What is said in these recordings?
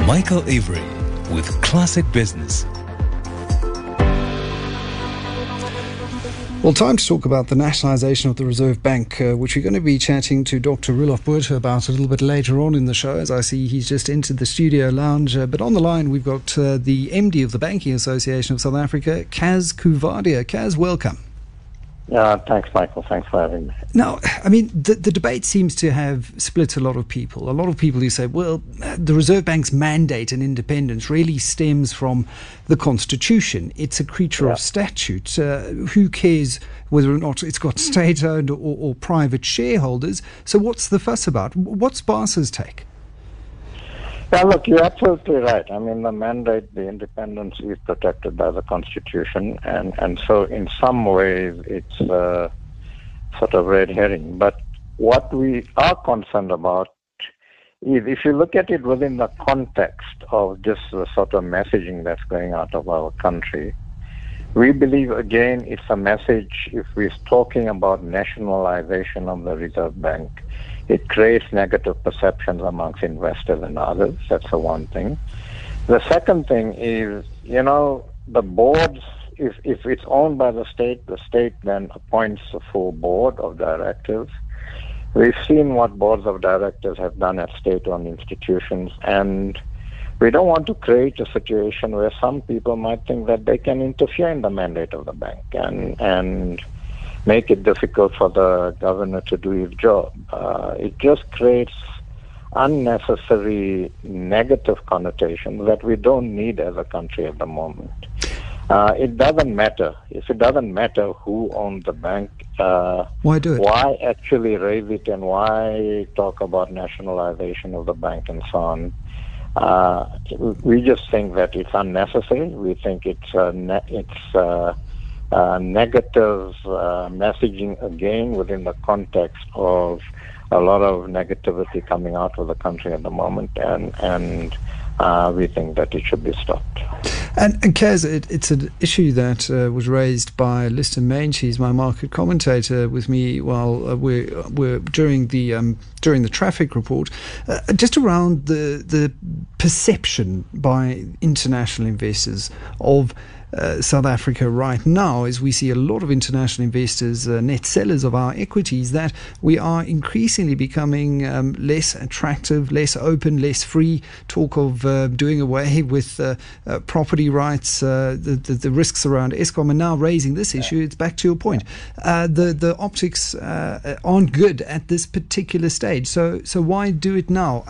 Michael Avery with Classic Business. Well, time to talk about the nationalisation of the Reserve Bank, which we're going to be chatting to Dr. Roelof Botha about a little bit later on in the show, as I see he's just entered the studio lounge. But on the line, we've got the MD of the Banking Association of South Africa, Kaz Coovadia. Kaz, welcome. Thanks, Michael. Thanks for having me. Now, I mean, the debate seems to have split a lot of people. A lot of people who say, well, the Reserve Bank's mandate and independence really stems from the Constitution. It's a creature of statute. Who cares whether or not it's got state-owned or private shareholders? So what's the fuss about? What's BASA's take? Yeah, look, you're absolutely right. I mean, the mandate, the independence is protected by the Constitution, and so in some ways it's sort of red herring. But what we are concerned about is if you look at it within the context of just the sort of messaging that's going out of our country, we believe, again, it's a message, if we're talking about nationalization of the Reserve Bank, it creates negative perceptions amongst investors and others. That's the one thing. The second thing is, the boards, if it's owned by the state then appoints a full board of directors. We've seen what boards of directors have done at state-owned institutions, and we don't want to create a situation where some people might think that they can interfere in the mandate of the bank and make it difficult for the governor to do his job. It just creates unnecessary negative connotations that we don't need as a country at the moment. It doesn't matter. If it doesn't matter who owns the bank, why do it? Why actually raise it, and why talk about nationalization of the bank and so on? We just think that it's unnecessary. We think it's negative messaging again within the context of a lot of negativity coming out of the country at the moment, and we think that it should be stopped. And Kaz, it's an issue that was raised by Liston Main. She's my market commentator with me while we're during the traffic report, just around the perception by international investors of South Africa right now, as we see a lot of international investors, net sellers of our equities, that we are increasingly becoming less attractive, less open, less free. Talk of doing away with property rights, the risks around Eskom, and now raising this issue. It's back to your point. The optics aren't good at this particular stage. So why do it now?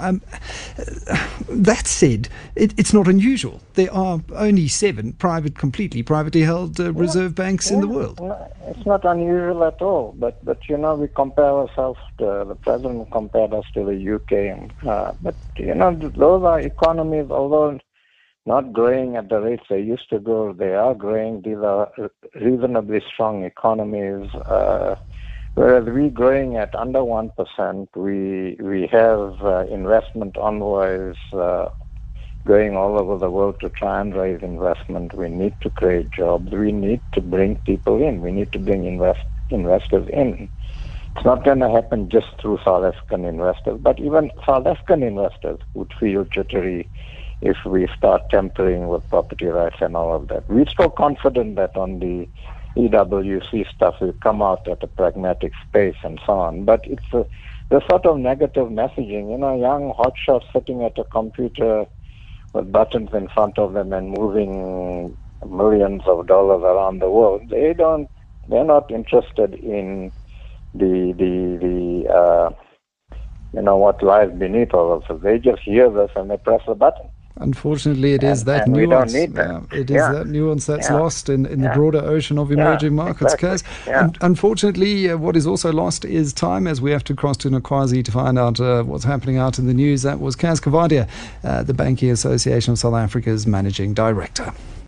That said, it's not unusual. There are only 7 completely privately held reserve banks in the world. It's not unusual at all. But we compare ourselves to the president compared us to the UK. But those are economies, although not growing at the rates they used to grow, they are growing. These are reasonably strong economies. Whereas we're growing at under 1%, we have investment envoys going all over the world to try and raise investment. We need to create jobs. We need to bring people in. We need to bring investors in. It's not going to happen just through South African investors, but even South African investors would feel jittery if we start tampering with property rights and all of that. We're still confident that on the EWC stuff will come out at a pragmatic space and so on, but it's the sort of negative messaging. Young hotshots sitting at a computer with buttons in front of them and moving millions of dollars around the world. They're not interested in what lies beneath all of this. They just hear this and they press the button. Unfortunately, it is that nuance. We don't need that. It is that nuance that's lost in the broader ocean of emerging markets. Exactly. And unfortunately, what is also lost is time, as we have to cross to Nkwazi to find out what's happening out in the news. That was Kaz Coovadia, the Banking Association of South Africa's managing director.